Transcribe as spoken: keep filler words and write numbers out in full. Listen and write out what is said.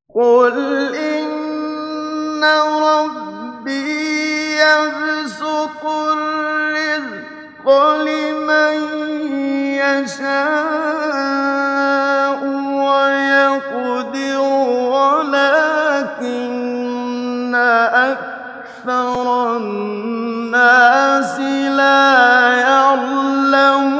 قُلْ إِنَّ رَبِّي يَبْسُطُ الرِّزْقَ لِمَن يَشَاءُ وَيَقْدِرُ وَلَٰكِنَّ أَكْثَرَ النَّاسِ لَا يَعْلَمُونَ